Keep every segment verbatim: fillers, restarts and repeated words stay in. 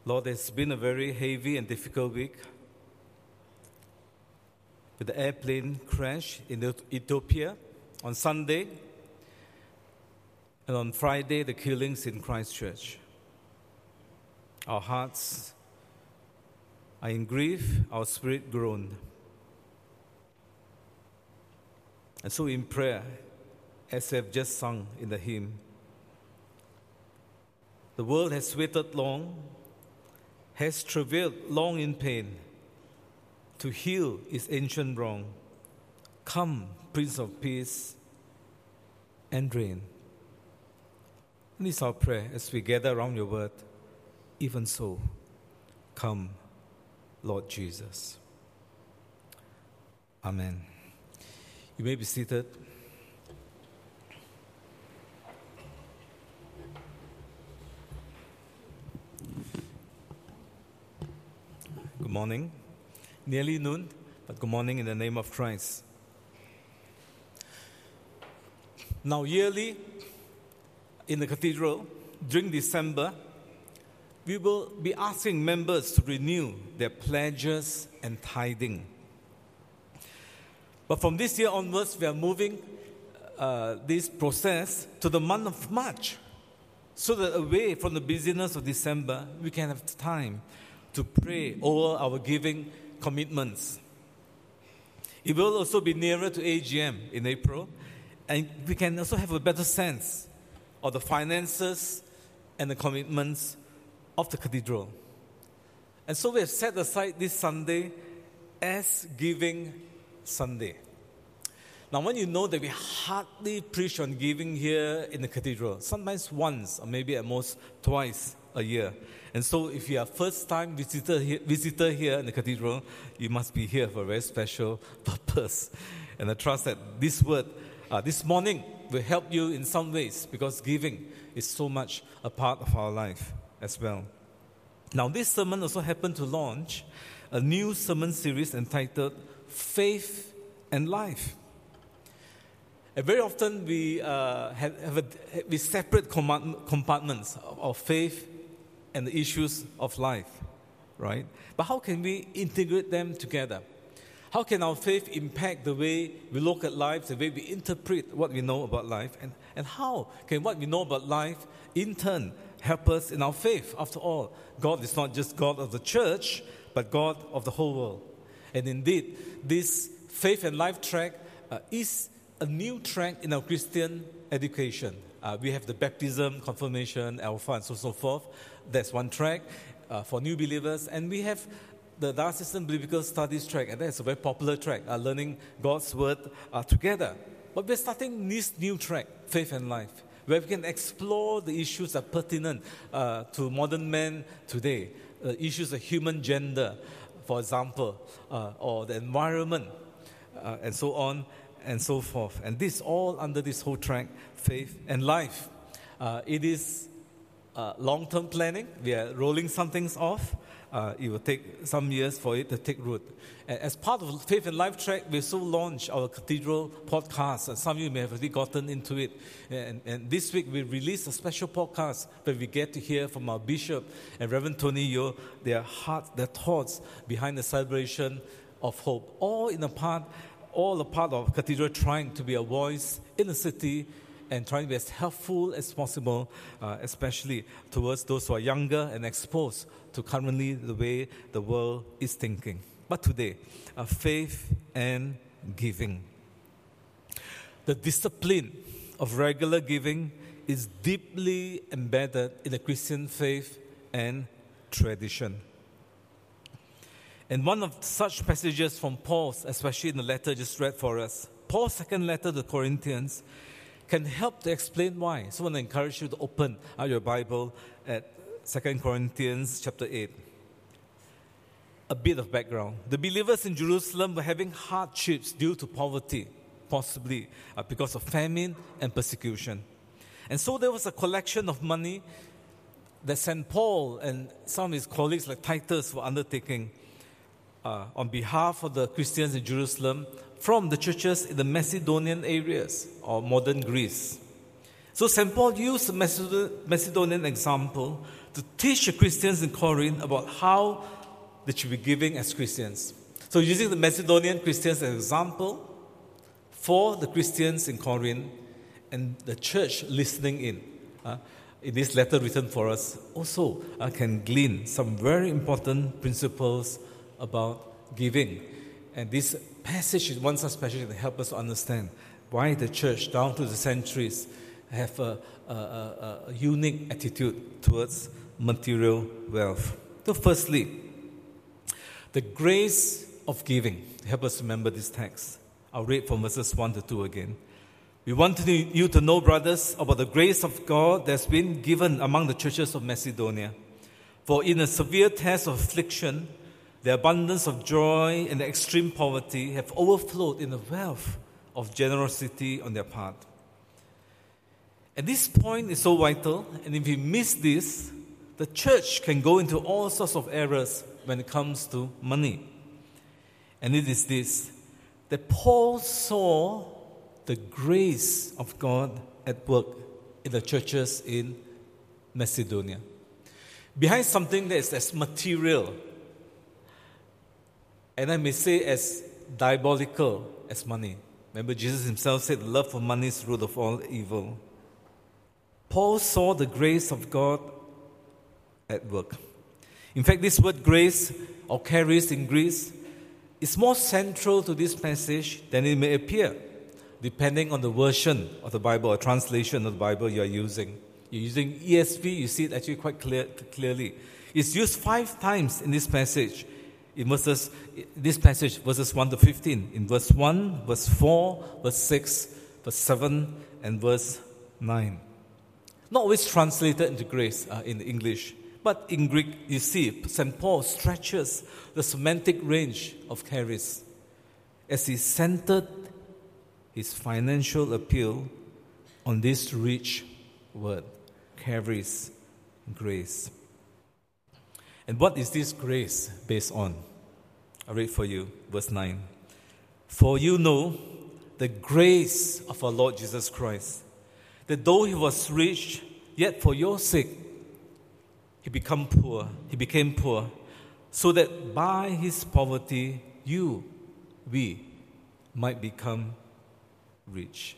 Lord, it's been a very heavy and difficult week with the airplane crash in Ethiopia on Sunday, and on Friday, the killings in Christchurch. Our hearts are in grief, our spirit groaned. And so in prayer, as we have just sung in the hymn, the world has waited long, has travailed long in pain to heal its ancient wrong. Come, Prince of Peace, and reign. And this is our prayer as we gather around your word. Even so, come, Lord Jesus. Amen. You may be seated. Good morning. Nearly noon, but good morning in the name of Christ. Now, yearly in the cathedral, during December, we will be asking members to renew their pledges and tithing. But from this year onwards, we are moving uh, this process to the month of March, so that away from the busyness of December, we can have time to pray over our giving commitments. It will also be nearer to A G M in April, and we can also have a better sense of the finances and the commitments of the cathedral. And so we have set aside this Sunday as Giving Sunday. Now, when you know that we hardly preach on giving here in the cathedral, sometimes once or maybe at most twice a year. And so if you are first-time visitor here, visitor here in the cathedral, you must be here for a very special purpose. And I trust that this word, uh, this morning, will help you in some ways, because giving is so much a part of our life as well. Now, this sermon also happened to launch a new sermon series entitled Faith and Life. And very often we uh, have, have a, we separate compartments of faith and the issues of life, right? But how can we integrate them together? How can our faith impact the way we look at life, the way we interpret what we know about life? And, and how can what we know about life, in turn, help us in our faith? After all, God is not just God of the church, but God of the whole world. And indeed, this faith and life track uh, is a new track in our Christian education. Uh, we have the baptism, confirmation, alpha, and so so forth. That's one track uh, for new believers. And we have the Diocesan Biblical Studies track, and that's a very popular track, uh, learning God's Word uh, together. But we're starting this new track, Faith and Life, where we can explore the issues that are pertinent uh, to modern men today, uh, issues of human gender, for example, uh, or the environment, uh, and so on and so forth. And this all under this whole track, Faith and Life. Uh, it is uh, long-term planning. We are rolling some things off. Uh, it will take some years for it to take root. And as part of Faith and Life track, we also launched our Cathedral podcast. And some of you may have already gotten into it. And, and this week, we released a special podcast where we get to hear from our Bishop and Reverend Tony Yeo, their heart, their thoughts behind the celebration of hope. All in a part, all a part of Cathedral trying to be a voice in the city and trying to be as helpful as possible, uh, especially towards those who are younger and exposed to currently the way the world is thinking. But today, uh, faith and giving. The discipline of regular giving is deeply embedded in the Christian faith and tradition. And one of such passages from Paul's, especially in the letter just read for us, Paul's second letter to the Corinthians, can help to explain why. So I want to encourage you to open out your Bible at Second Corinthians chapter eight. A bit of background. The believers in Jerusalem were having hardships due to poverty, possibly uh, because of famine and persecution. And so there was a collection of money that Saint Paul and some of his colleagues like Titus were undertaking uh, on behalf of the Christians in Jerusalem from the churches in the Macedonian areas or modern Greece. So Saint Paul used the Macedonian example to teach the Christians in Corinth about how they should be giving as Christians. So using the Macedonian Christians as an example for the Christians in Corinth and the church listening in, uh, in this letter written for us, also uh, can glean some very important principles about giving. And this passage is one such passage that helps us to understand why the church down through the centuries have a, a, a, a unique attitude towards material wealth. So firstly, the grace of giving. Help us remember this text. I'll read from verses one to two again. We want you to know, brothers, about the grace of God that's been given among the churches of Macedonia. For in a severe test of affliction, the abundance of joy and the extreme poverty have overflowed in the wealth of generosity on their part. And this point is so vital, and if we miss this, the church can go into all sorts of errors when it comes to money. And it is this, that Paul saw the grace of God at work in the churches in Macedonia. Behind something that is as material, and I may say as diabolical as money. Remember, Jesus himself said, love for money is the root of all evil. Paul saw the grace of God at work. In fact, this word grace, or charis in Greece, is more central to this passage than it may appear, depending on the version of the Bible or translation of the Bible you are using. You're using E S V, you see it actually quite clear, clearly. It's used five times in this passage. In verses, this passage, verses one to fifteen. In verse one, verse four, verse six, verse seven, and verse nine. Not always translated into grace uh, in English. But in Greek, you see, Saint Paul stretches the semantic range of charis as he centered his financial appeal on this rich word, charis, grace. And what is this grace based on? I'll read for you, verse nine. For you know the grace of our Lord Jesus Christ, that though he was rich, yet for your sake, He became poor. He became poor, so that by his poverty, you, we, might become rich.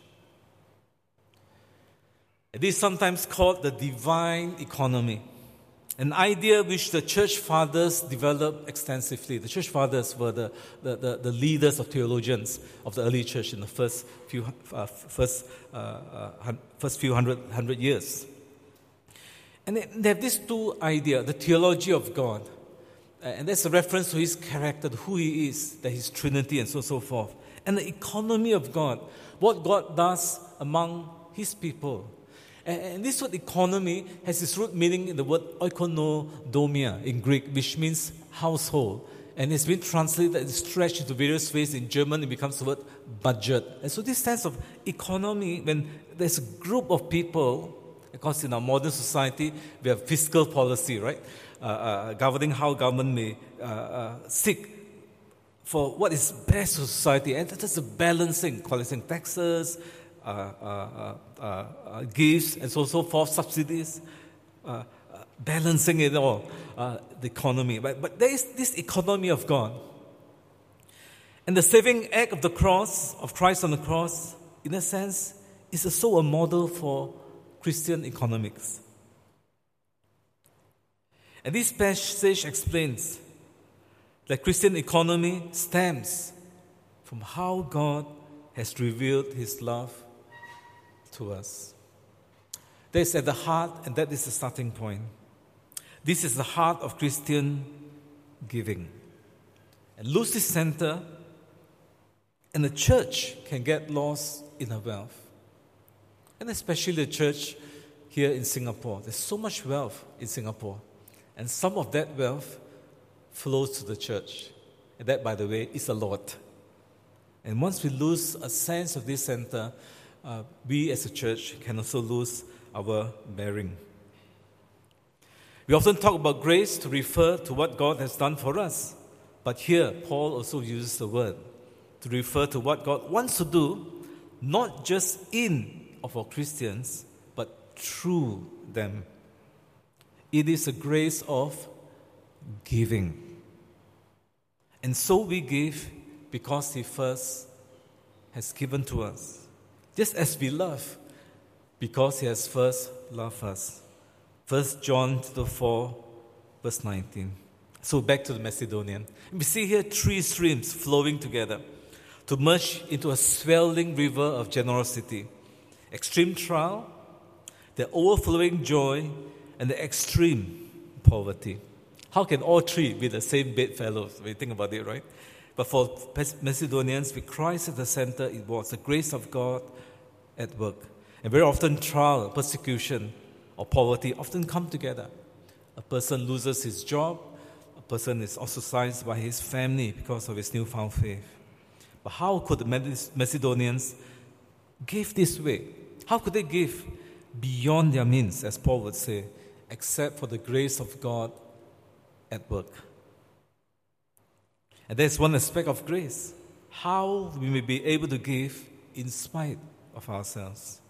It is sometimes called the divine economy, an idea which the church fathers developed extensively. The church fathers were the, the, the, the leaders of theologians of the early church in the first few uh, first uh, uh, first few hundred hundred years. And they have these two ideas, the theology of God, and that's a reference to his character, who he is, that he's Trinity and so so forth. And the economy of God, what God does among his people. And this word economy has its root meaning in the word oikonomia in Greek, which means household. And it's been translated and stretched into various ways. In German, it becomes the word budget. And so this sense of economy, when there's a group of people, because in our modern society, we have fiscal policy, right? Uh, uh, governing how government may uh, uh, seek for what is best for society. And that's a balancing, collecting taxes, uh, uh, uh, uh, gifts, and so, so forth, subsidies, uh, uh, balancing it all, uh, the economy. But, but there is this economy of God. And the saving act of the cross, of Christ on the cross, in a sense, is also a model for Christian economics. And this passage explains that Christian economy stems from how God has revealed his love to us. That is at the heart, and that is the starting point. This is the heart of Christian giving. And lose this center, and the church can get lost in her wealth. And especially the church here in Singapore. There's so much wealth in Singapore. And some of that wealth flows to the church. And that, by the way, is a lot. And once we lose a sense of this center, uh, we as a church can also lose our bearing. We often talk about grace to refer to what God has done for us. But here, Paul also uses the word to refer to what God wants to do, not just in of our Christians, through them. It is a grace of giving. And so we give because He first has given to us. Just as we love, because He has first loved us. First John four, verse nineteen. So back to the Macedonian. We see here three streams flowing together to merge into a swelling river of generosity. Extreme trial, the overflowing joy, and the extreme poverty. How can all three be the same bedfellows? When you think about it, right? But for Macedonians, with Christ at the center, it was the grace of God at work. And very often trial, persecution, or poverty often come together. A person loses his job. A person is ostracized by his family because of his newfound faith. But how could the Macedonians give this way? How could they give beyond their means, as Paul would say, except for the grace of God at work? And there's one aspect of grace, how we may be able to give in spite of ourselves.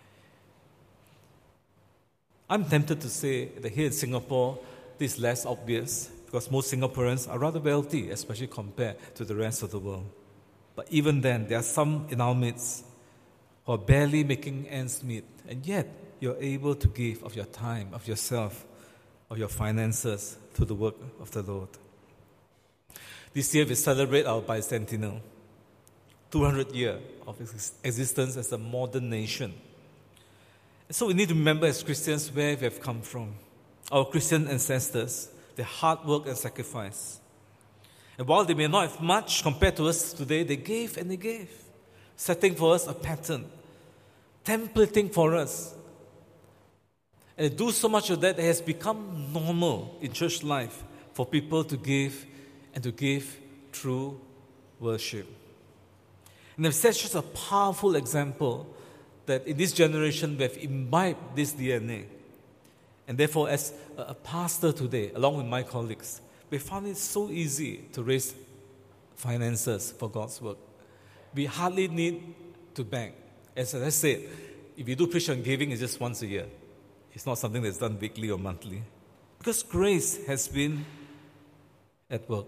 I'm tempted to say that here in Singapore, this is less obvious because most Singaporeans are rather wealthy, especially compared to the rest of the world. But even then, there are some in our midst who are barely making ends meet, and yet you're able to give of your time, of yourself, of your finances to the work of the Lord. This year we celebrate our bicentennial, two hundred years of existence as a modern nation. And so we need to remember as Christians where we have come from. Our Christian ancestors, their hard work and sacrifice. And while they may not have much compared to us today, they gave and they gave, setting for us a pattern, templating for us. And they do so much of that, it has become normal in church life for people to give and to give through worship. And it's such a powerful example that in this generation we have imbibed this D N A. And therefore, as a pastor today, along with my colleagues, we found it so easy to raise finances for God's work. We hardly need to beg. As I said, if you do preach on giving, it's just once a year. It's not something that's done weekly or monthly. Because grace has been at work.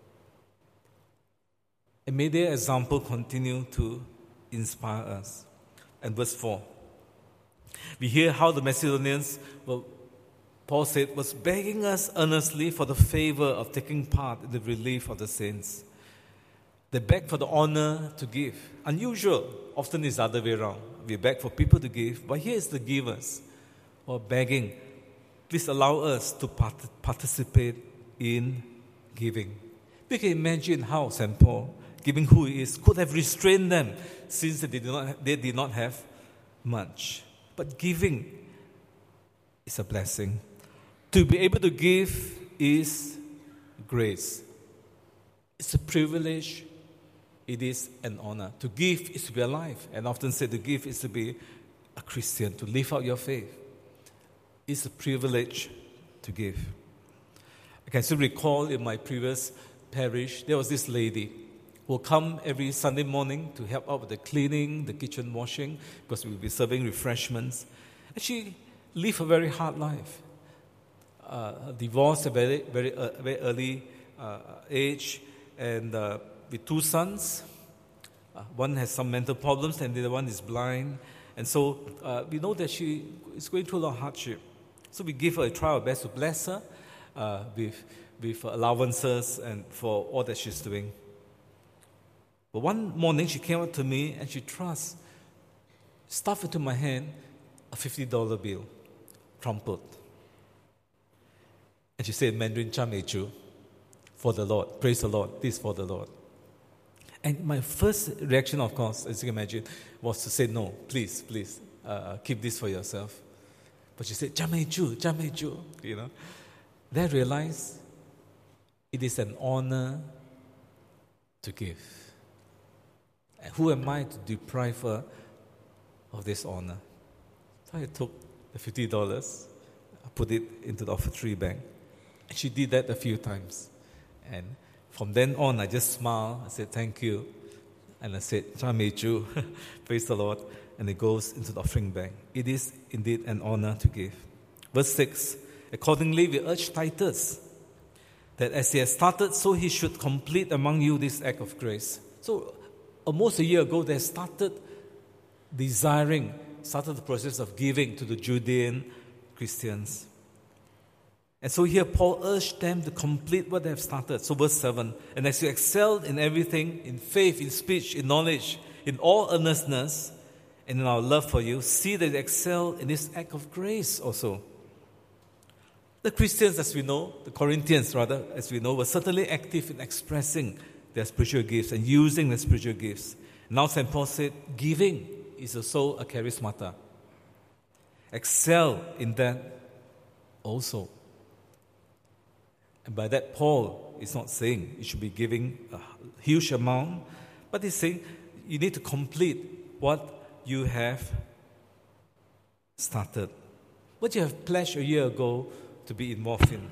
And may their example continue to inspire us. And verse four. We hear how the Macedonians, well, Paul said, was begging us earnestly for the favor of taking part in the relief of the saints. They beg for the honor to give. Unusual. Often it's the other way around. We beg for people to give, but here is the givers who are begging. Please allow us to part- participate in giving. We can imagine how Saint Paul, given who he is, could have restrained them since they did not, they did not have much. But giving is a blessing. To be able to give is grace. It's a privilege. It is an honor. To give is to be alive. And often say to give is to be a Christian, to live out your faith. It's a privilege to give. I can still recall in my previous parish, there was this lady who would come every Sunday morning to help out with the cleaning, the kitchen washing, because we would be serving refreshments. And she lived a very hard life. Uh, divorced at a very, very, uh, very early uh, age, and uh, with two sons. Uh, one has some mental problems, and the other one is blind. And so uh, we know that she is going through a lot of hardship. So we give her a try our best to bless her uh, with, with allowances and for all that she's doing. But one morning she came up to me and she thrust, stuffed into my hand, a fifty dollar bill, crumpled. And she said, Mandarin, Cha Mei Chu, for the Lord. Praise the Lord. This is for the Lord. And my first reaction, of course, as you can imagine, was to say, no, please, please, uh, keep this for yourself. But she said, Cha Mei Chu, Cha Mei Chu, you know. Then I realized it is an honor to give. And who am I to deprive her of this honor? So I took the fifty dollars, I put it into the offertory bank. And she did that a few times. And from then on, I just smiled. I said, thank you. And I said, Cha Mei Chu, praise the Lord. and it goes into the offering bank. It is indeed an honor to give. Verse six, accordingly we urge Titus that as he has started, so he should complete among you this act of grace. So almost a year ago, they started desiring, started the process of giving to the Judean Christians. And so here Paul urged them to complete what they have started. So verse seven, and as you excelled in everything, in faith, in speech, in knowledge, in all earnestness, and in our love for you, see that you excel in this act of grace also. The Christians, as we know, the Corinthians rather, as we know, were certainly active in expressing their spiritual gifts and using their spiritual gifts. Now Saint Paul said, giving is also a charismata. Excel in that also. And by that, Paul is not saying you should be giving a huge amount, but he's saying you need to complete what you have started, what you have pledged a year ago to be involved in.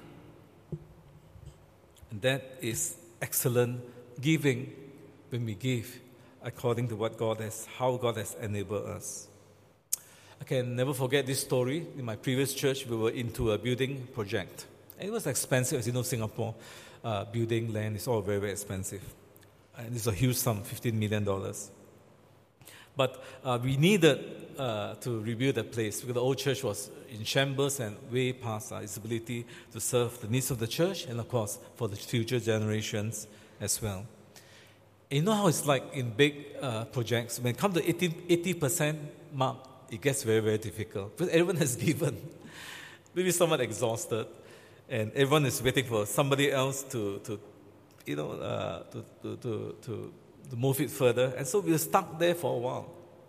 And that is excellent giving when we give according to what God has, how God has enabled us. I can never forget this story. In my previous church, we were into a building project. And it was expensive. As you know, Singapore, uh, building land is all very, very expensive. And it's a huge sum, fifteen million dollars. But uh, we needed uh, to rebuild the place because the old church was in shambles and way past uh, its ability to serve the needs of the church and, of course, for the future generations as well. And you know how it's like in big uh, projects? When it comes to eighty percent mark, it gets very, very difficult because everyone has given. Maybe somewhat exhausted, and everyone is waiting for somebody else to, to you know, uh, to, to, to, to to move it further. And so we were stuck there for a while.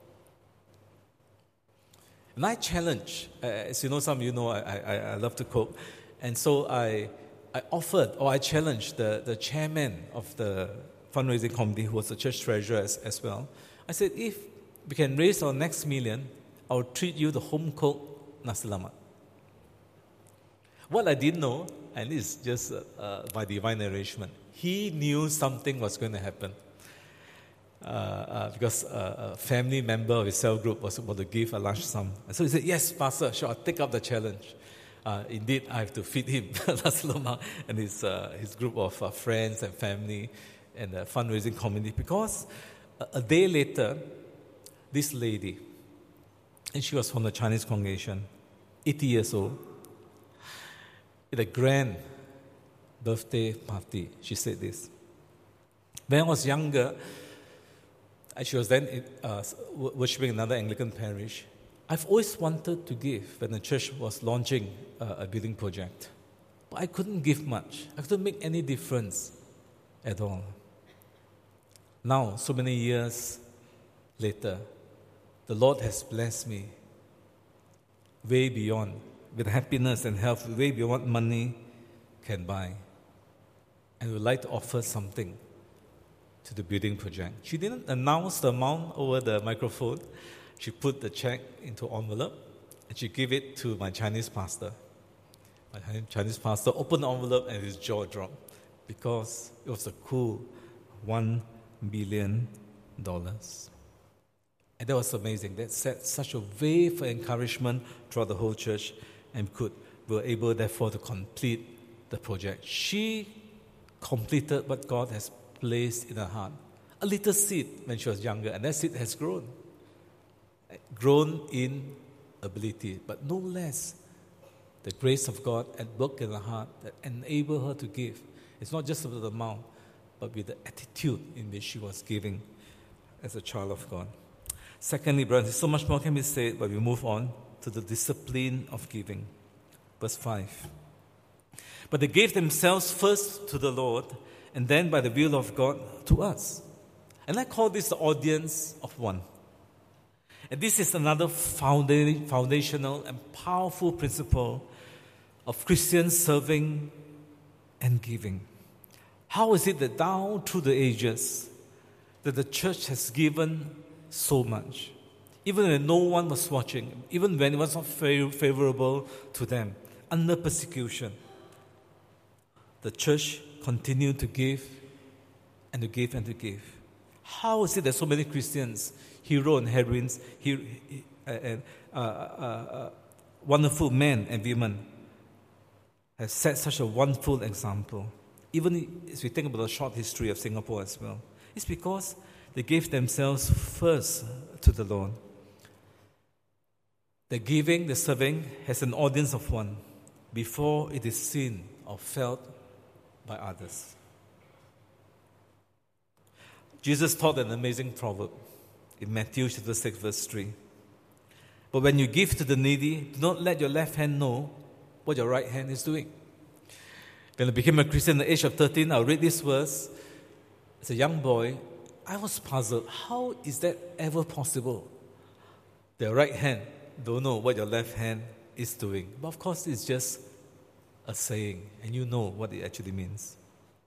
And I challenge, uh, as you know, some of you know I, I, I love to cook. And so I I offered, or I challenged the, the chairman of the fundraising committee, who was the church treasurer as, as well. I said, if we can raise our next million, I'll treat you the home-cooked nasi lemak. What I didn't know, and it's just uh, by divine arrangement, he knew something was going to happen. Uh, uh, because uh, a family member of his cell group was about to give a large sum. And so he said, yes, Pastor, sure, I'll take up the challenge. Uh, indeed, I have to feed him nasi lemak and his, uh, his group of uh, friends and family and the fundraising committee. Because a, a day later, this lady, and she was from the Chinese congregation, eighty years old, at a grand birthday party, she said this. When I was younger, she was then uh, worshipping another Anglican parish. I've always wanted to give when the church was launching uh, a building project. But I couldn't give much. I couldn't make any difference at all. Now, so many years later, the Lord has blessed me way beyond, with happiness and health, way beyond what money can buy. And would like to offer something to the building project. She didn't announce the amount over the microphone. She put the check into an envelope and she gave it to my Chinese pastor. My Chinese pastor opened the envelope and his jaw dropped because it was a cool one billion dollars. And that was amazing. That set such a wave of encouragement throughout the whole church, and could we were able therefore to complete the project. She completed what God has placed in her heart. A little seed when she was younger, and that seed has grown. Grown in ability, but no less the grace of God at work in her heart that enabled her to give. It's not just about the amount, but with the attitude in which she was giving as a child of God. Secondly, brothers, so much more can be said, but we move on to the discipline of giving. Verse five. But they gave themselves first to the Lord, and then by the will of God to us. And I call this the audience of one. And this is another founda- foundational and powerful principle of Christian serving and giving. How is it that down through the ages that the church has given so much? Even when no one was watching, even when it was not favorable to them, under persecution, the church continued to give and to give and to give. How is it that so many Christians, hero and heroines, hero, and uh, uh, uh, wonderful men and women, have set such a wonderful example? Even as we think about the short history of Singapore as well, it's because they gave themselves first to the Lord. The giving, the serving has an audience of one before it is seen or felt by others. Jesus taught an amazing proverb in Matthew chapter six, verse three. But when you give to the needy, do not let your left hand know what your right hand is doing. When I became a Christian at the age of thirteen, I read this verse. As a young boy, I was puzzled. How is that ever possible? The right hand don't know what your left hand is doing. But of course, it's just a saying, and you know what it actually means.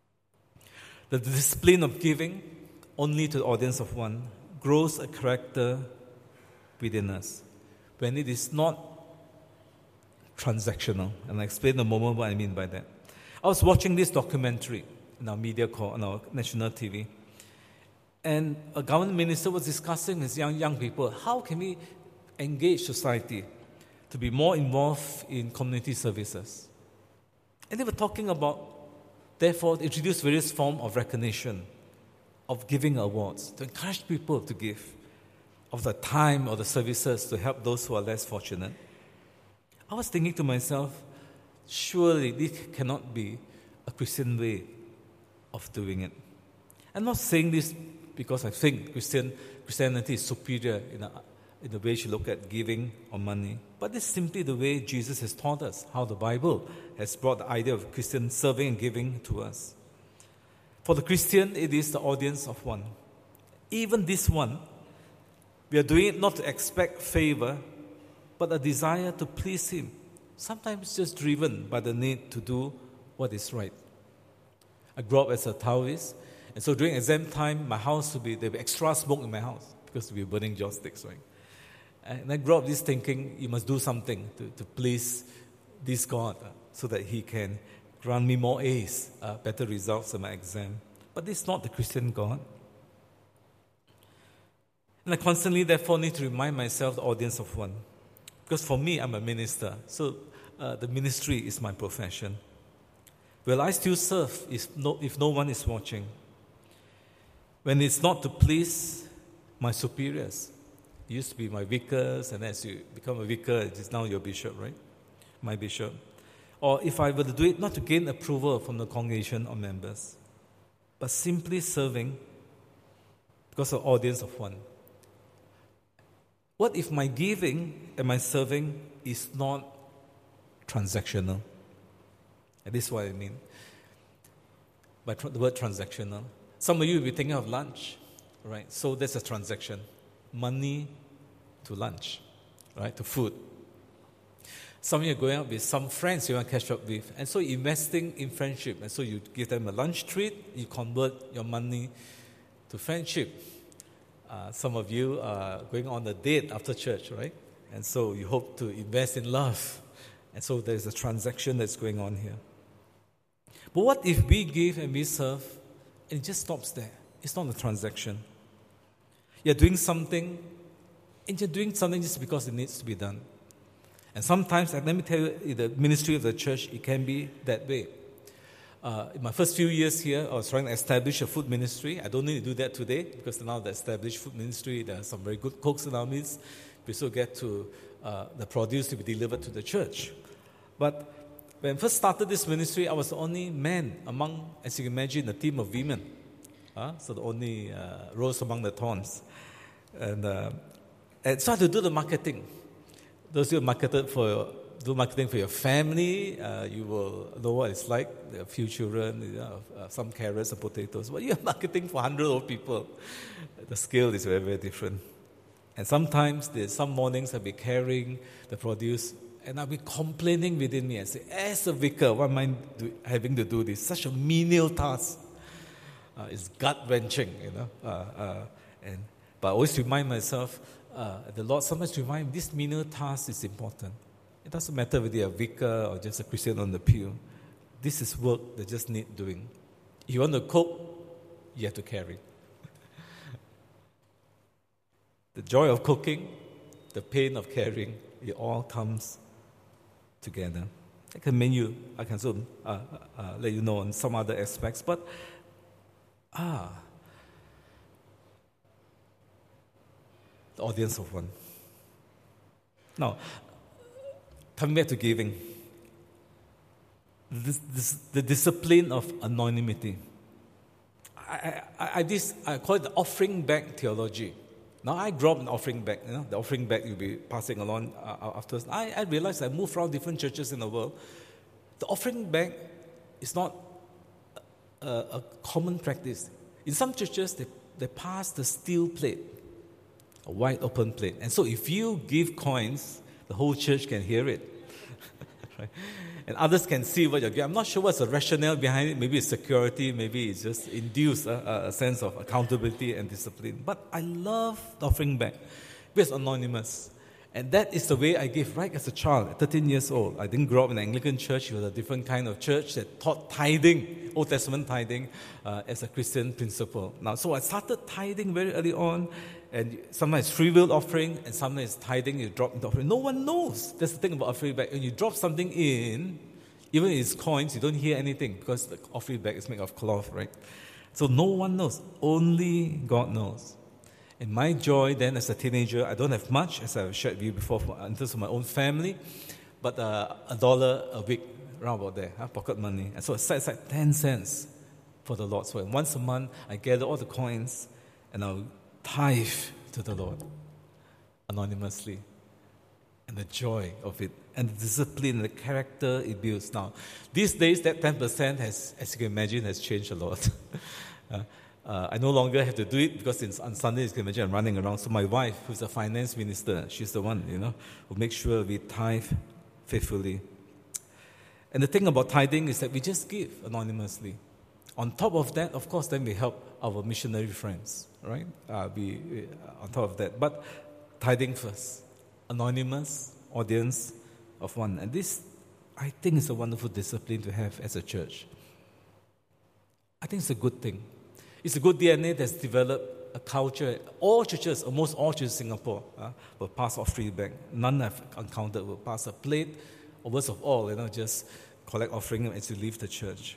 The discipline of giving only to the audience of one grows a character within us when it is not transactional. And I'll explain in a moment what I mean by that. I was watching this documentary in our media call, on our national T V, and a government minister was discussing with young, young people, how can we engage society to be more involved in community services? And they were talking about, therefore, introduce various forms of recognition, of giving awards, to encourage people to give, of the time or the services to help those who are less fortunate. I was thinking to myself, surely this cannot be a Christian way of doing it. I'm not saying this because I think Christian Christianity is superior in, a, in the way you look at giving or money, but it's simply the way Jesus has taught us, how the Bible has brought the idea of Christian serving and giving to us. For the Christian, it is the audience of one. Even this one, we are doing it not to expect favor, but a desire to please Him. Sometimes just driven by the need to do what is right. I grew up as a Taoist, and so during exam time, my house would be, there would be extra smoke in my house because we were burning joss sticks, right? And I grew up this thinking, you must do something to, to please this God uh, so that He can grant me more A's, uh, better results in my exam. But this is not the Christian God. And I constantly, therefore, need to remind myself the audience of one. Because for me, I'm a minister, so uh, the ministry is my profession. Will I still serve if no, if no one is watching? When it's not to please my superiors. It used to be my vicars, and as you become a vicar, it is now your bishop, right? My bishop. Or if I were to do it not to gain approval from the congregation or members, but simply serving because of audience of one. What if my giving and my serving is not transactional? And this is what I mean by tr- the word transactional. Some of you will be thinking of lunch, right? So that's a transaction. Money to lunch, right? To food. Some of you are going out with some friends you want to catch up with. And so investing in friendship. And so you give them a lunch treat, you convert your money to friendship. Uh, some of you are going on a date after church, right? And so you hope to invest in love. And so there's a transaction that's going on here. But what if we give and we serve and it just stops there? It's not a transaction. You're doing something and you're doing something just because it needs to be done. And sometimes, let me tell you, in the ministry of the church, it can be that way. Uh, in my first few years here, I was trying to establish a food ministry. I don't need to do that today because now the established food ministry, there are some very good cooks in our midst. We still get to uh, the produce to be delivered to the church. But when I first started this ministry, I was the only man among, as you can imagine, a team of women. Uh, so the only uh, rose among the thorns. And, uh, and so I had to do the marketing. Those who marketed for do marketing for your family, uh, you will know what it's like. There are a few children, you know, uh, some carrots and potatoes. But you're marketing for hundreds of people. The scale is very, very different. And sometimes there's some mornings I'll be carrying the produce, and I'll be complaining within me and say, as a vicar, why am I do, having to do this? Such a menial task. Uh, it's gut-wrenching, you know. Uh, uh, and but I always remind myself, uh, the Lord sometimes reminds me, this menial task is important. It doesn't matter whether you're a vicar or just a Christian on the pew. This is work that just need doing. If you want to cook, you have to carry. The joy of cooking, the pain of caring, it all comes together. I can menu, I can soon uh, uh, let you know on some other aspects, but ah, the audience of one. Now, coming back to giving, this, this, the discipline of anonymity. I, I, I, this, I call it the offering bag theology. Now, I grew up in offering bag. You know, the offering bag you'll be passing along uh, afterwards. I, I realized I moved around different churches in the world. The offering bag is not a, a common practice. In some churches, they, they pass the steel plate, a wide open plate. And so if you give coins, the whole church can hear it. Right? And others can see what you're giving. I'm not sure what's the rationale behind it. Maybe it's security. Maybe it's just induce a, a sense of accountability and discipline. But I love the offering bag because it's anonymous. And that is the way I give right as a child, at thirteen years old. I didn't grow up in an Anglican church. It was a different kind of church that taught tithing, Old Testament tithing, uh, as a Christian principle. Now, so I started tithing very early on. And sometimes it's free will offering, and sometimes it's tithing, you drop into offering. No one knows. That's the thing about offering bag. When you drop something in, even if it's coins, you don't hear anything because the offering bag is made of cloth, right? So no one knows. Only God knows. And my joy then as a teenager, I don't have much, as I've shared with you before, in terms of my own family, but uh, a dollar a week, around about there, huh? Pocket money. And so I set aside ten cents for the Lord. So once a month, I gather all the coins and I'll tithe to the Lord anonymously, and the joy of it, and the discipline, the character it builds. Now, these days, that ten percent has, as you can imagine, has changed a lot. uh, uh, I no longer have to do it because it's, on Sunday, you can imagine, I'm running around. So my wife, who's a finance minister, she's the one, you know, who makes sure we tithe faithfully. And the thing about tithing is that we just give anonymously. On top of that, of course, then we help our missionary friends, right? Uh, we, we on top of that, but tithing first, anonymous audience of one, and this, I think, is a wonderful discipline to have as a church. I think it's a good thing. It's a good D N A that's developed a culture. All churches, almost all churches in Singapore, uh, will pass offering bag. None I've encountered will pass a plate, or worst of all, you know, just collect offering as you leave the church.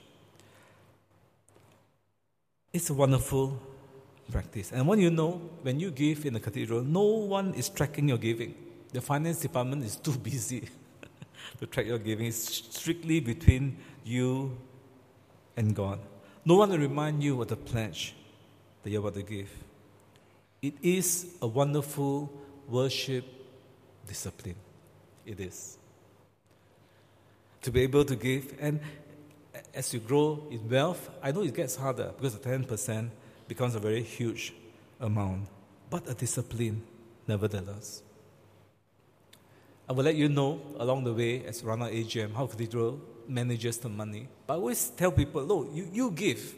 It's a wonderful practice. And when you know, when you give in the cathedral, no one is tracking your giving. The finance department is too busy to track your giving. It's strictly between you and God. No one will remind you of the pledge that you're about to give. It is a wonderful worship discipline. It is. To be able to give, and as you grow in wealth, I know it gets harder because the ten percent becomes a very huge amount, but a discipline nevertheless. I will let you know along the way as we run our A G M how Cathedral manages the money. But I always tell people, no, you, you give.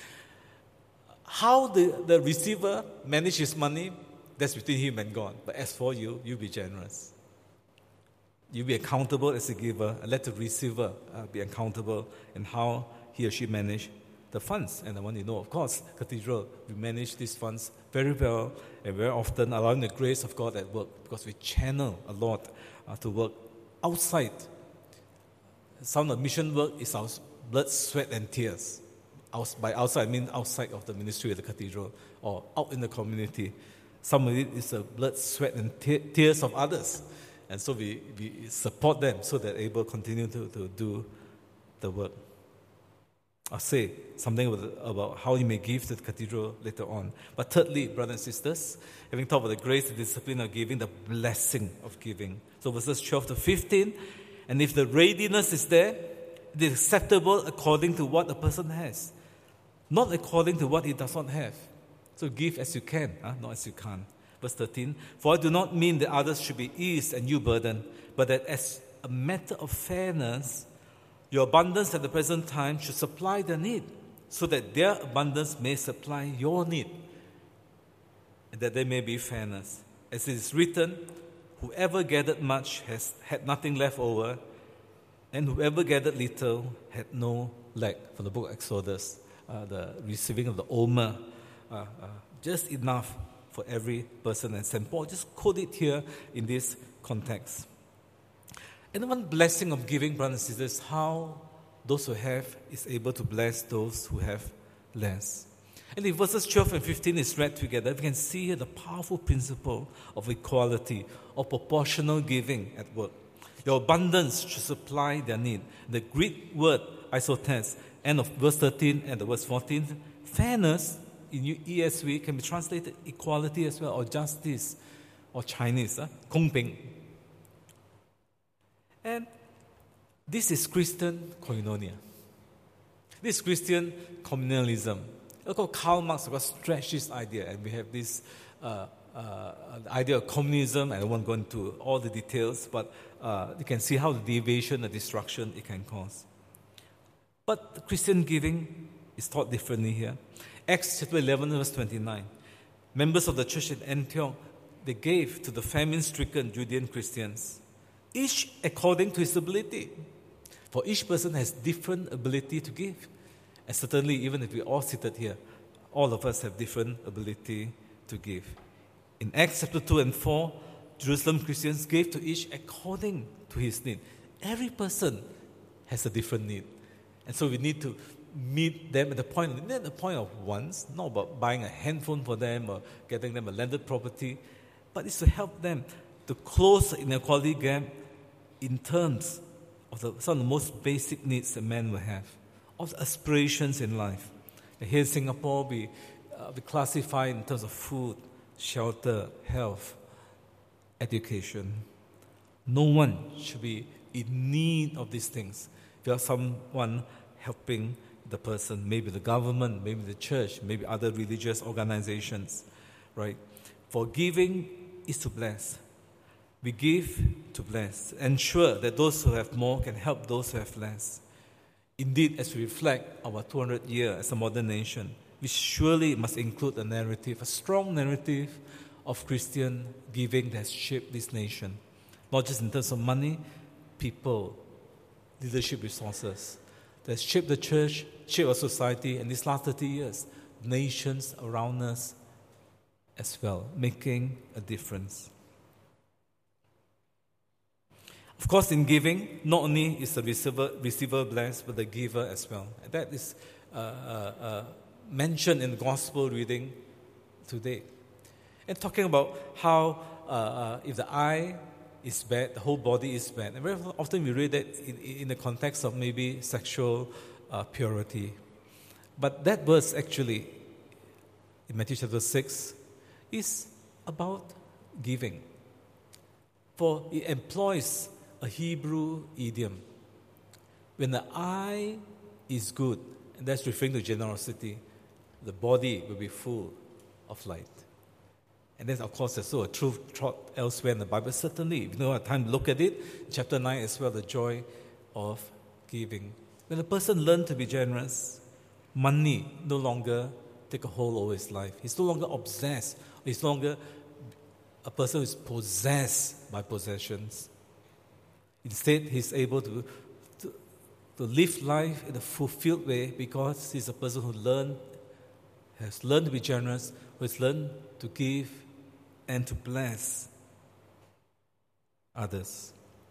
How the, the receiver manages his money, that's between him and God. But as for you, you be generous. You be accountable as a giver, and let the receiver uh, be accountable in how he or she manage the funds. And I want you to know, of course, Cathedral, we manage these funds very well and very often, allowing the grace of God at work, because we channel a lot uh, to work outside. Some of the mission work is our blood, sweat, and tears. Out, by outside, I mean outside of the ministry of the Cathedral or out in the community. Some of it is the blood, sweat, and te- tears of others. And so we, we support them so that they're able to continue to, to do the work. I'll say something about, about how you may give to the cathedral later on. But thirdly, brothers and sisters, having talked about the grace, the discipline of giving, the blessing of giving. So verses twelve to fifteen, and if the readiness is there, it is acceptable according to what a person has, not according to what he does not have. So give as you can, huh? Not as you can't. Verse thirteen, for I do not mean that others should be eased and you burdened, but that as a matter of fairness, your abundance at the present time should supply their need, so that their abundance may supply your need, and that there may be fairness. As it is written, whoever gathered much has had nothing left over, and whoever gathered little had no lack. For the book of Exodus, uh, the receiving of the Omer, uh, uh, just enough for every person. And Saint Paul just quote it here in this context. And one blessing of giving, brothers and sisters, how those who have is able to bless those who have less. And in verses twelve and fifteen is read together, we can see here the powerful principle of equality, of proportional giving at work. Your abundance should supply their need. The Greek word, isotes, end of verse thirteen and the verse fourteen, fairness in E S V can be translated equality as well, or justice, or Chinese, uh, 公平. And this is Christian koinonia. This is Christian communalism. Karl Marx stretched this idea, and we have this uh, uh, idea of communism. I don't want to go into all the details, but uh, you can see how the deviation, the destruction it can cause. But the Christian giving is taught differently here. Acts chapter eleven, verse twenty-nine. Members of the church in Antioch, they gave to the famine-stricken Judean Christians, each according to his ability. For each person has different ability to give. And certainly, even if we all seated here, all of us have different ability to give. In Acts chapter two and four, Jerusalem Christians gave to each according to his need. Every person has a different need. And so we need to meet them at the point, not at the point of wants, not about buying a handphone for them or getting them a landed property, but it's to help them to close the inequality gap in terms of the, some of the most basic needs that men will have, of the aspirations in life. And here in Singapore, we, uh, we classify in terms of food, shelter, health, education. No one should be in need of these things. If you have someone helping the person, maybe the government, maybe the church, maybe other religious organizations, right? For giving is to bless. We give to bless. Ensure that those who have more can help those who have less. Indeed, as we reflect our two hundredth year as a modern nation, we surely must include a narrative, a strong narrative of Christian giving that has shaped this nation. Not just in terms of money, people, leadership resources, that has shaped the church, shaped our society, and these last thirty years, nations around us as well, making a difference. Of course, in giving, not only is the receiver, receiver blessed, but the giver as well. And that is uh, uh, uh, mentioned in the gospel reading today. And talking about how uh, uh, if the eye is bad, the whole body is bad. And very often we read that in, in the context of maybe sexual uh, purity. But that verse actually, in Matthew chapter six, is about giving. For it employs a Hebrew idiom. When the eye is good, and that's referring to generosity, the body will be full of light. And then, of course, there's also a truth taught elsewhere in the Bible. Certainly, if you don't have time to look at it, chapter nine as well, the joy of giving. When a person learns to be generous, money no longer take a hold over his life. He's no longer obsessed. He's no longer a person who is possessed by possessions. Instead, he's able to, to, to live life in a fulfilled way because he's a person who learned, has learned to be generous, who has learned to give and to bless others.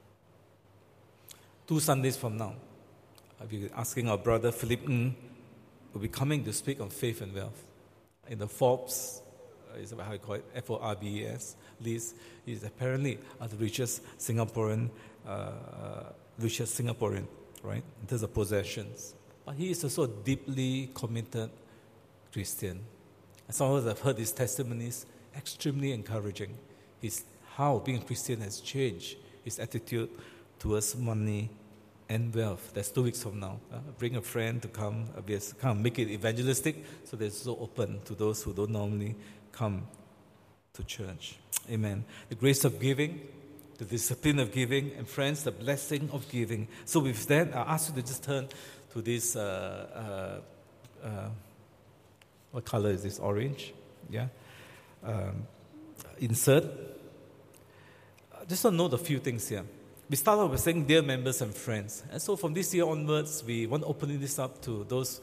Two Sundays from now, I'll be asking our brother Philip Ng, will be coming to speak on faith and wealth. In the Forbes, uh, is how you call it, F O R B E S list, he's apparently uh, the richest Singaporean, uh, richest Singaporean, right, in terms of possessions. But he is also a deeply committed Christian. And some of us have heard his testimonies, extremely encouraging. His how being a Christian has changed his attitude towards money and wealth. That's two weeks from now. Uh, bring a friend to come, uh, come make it evangelistic, so that it's so open to those who don't normally come to church. Amen. The grace of giving, the discipline of giving, and friends, the blessing of giving. So with that, I ask you to just turn to this. Uh, uh, uh, what color is this? Orange. Yeah. Um, insert. I just want to note a few things here. We start off with saying, dear members and friends. And so from this year onwards, we want to open this up to those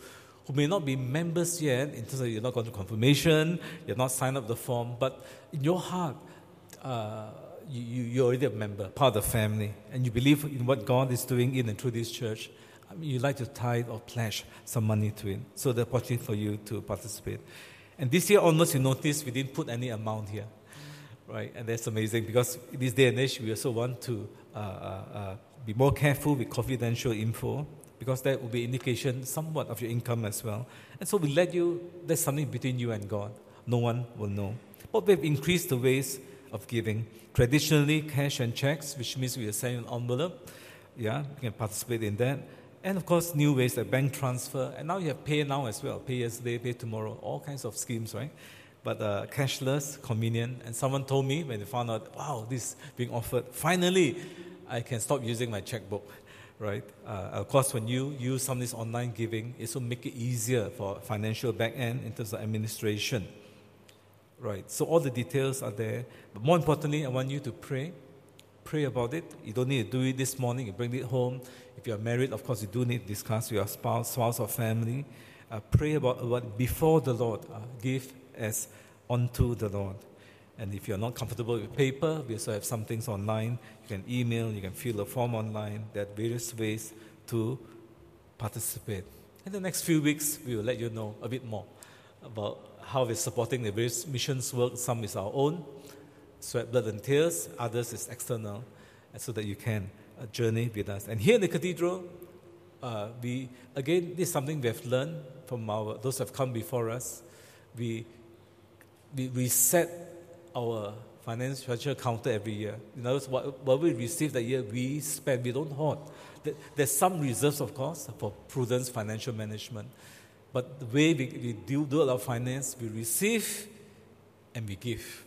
who may not be members yet, in terms of you're not going to confirmation, you're not signed up the form, but in your heart, uh, you, you, you're already a member, part of the family, and you believe in what God is doing in and through this church. I mean, you'd like to tithe or pledge some money to it. So the opportunity for you to participate. And this year onwards, you notice we didn't put any amount here. Right? And that's amazing, because in this day and age, we also want to uh, uh, uh, be more careful with confidential info, because that will be indication somewhat of your income as well. And so we let you, there's something between you and God. No one will know. But we've increased the ways of giving. Traditionally, cash and checks, which means we are sending an envelope. Yeah, you can participate in that. And of course, new ways like bank transfer. And now you have Pay Now as well. Pay yesterday, pay tomorrow. All kinds of schemes, right? But uh, cashless, convenient. And someone told me when they found out, wow, this is being offered, finally, I can stop using my checkbook, right? Uh, of course, when you use some of this online giving, it will make it easier for financial back end in terms of administration, right? So all the details are there. But more importantly, I want you to pray. Pray about it. You don't need to do it this morning. You bring it home. If you are married, of course, you do need to discuss with your spouse, spouse or family. Uh, pray about what before the Lord. Uh, give as unto the Lord. And if you're not comfortable with paper, we also have some things online. You can email, you can fill a form online. There are various ways to participate. In the next few weeks, we will let you know a bit more about how we're supporting the various missions work. Some is our own, sweat, blood and tears. Others is external, and so that you can uh, journey with us. And here in the cathedral, uh, we again, this is something we have learned from our those who have come before us. We We, we set our financial counter every year. In other words, what, what we receive that year, we spend. We don't hoard. There's some reserves, of course, for prudence financial management. But the way we, we do, do a lot of finance, we receive and we give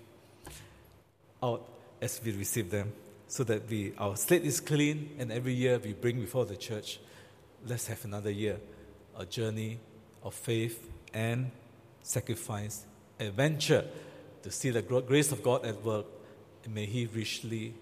out as we receive them, so that we our slate is clean, and every year we bring before the church, let's have another year, a journey of faith and sacrifice, adventure to see the grace of God at work, and may He richly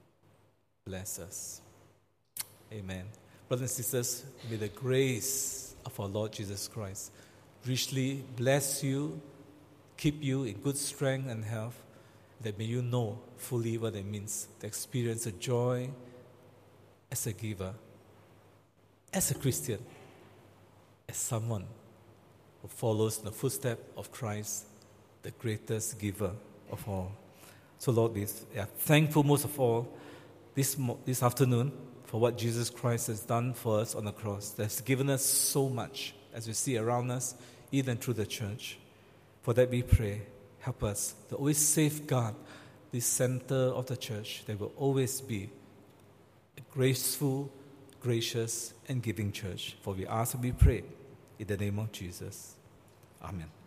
bless us. Amen. Brothers and sisters, may the grace of our Lord Jesus Christ richly bless you, keep you in good strength and health, that may you know fully what it means to experience the joy as a giver, as a Christian, as someone who follows in the footsteps of Christ, the greatest giver of all. So Lord, we are thankful most of all this, this afternoon for what Jesus Christ has done for us on the cross. That's given us so much as we see around us, even through the church. For that we pray, help us to always safeguard this center of the church. There will always be a graceful, gracious, and giving church. For we ask and we pray in the name of Jesus. Amen.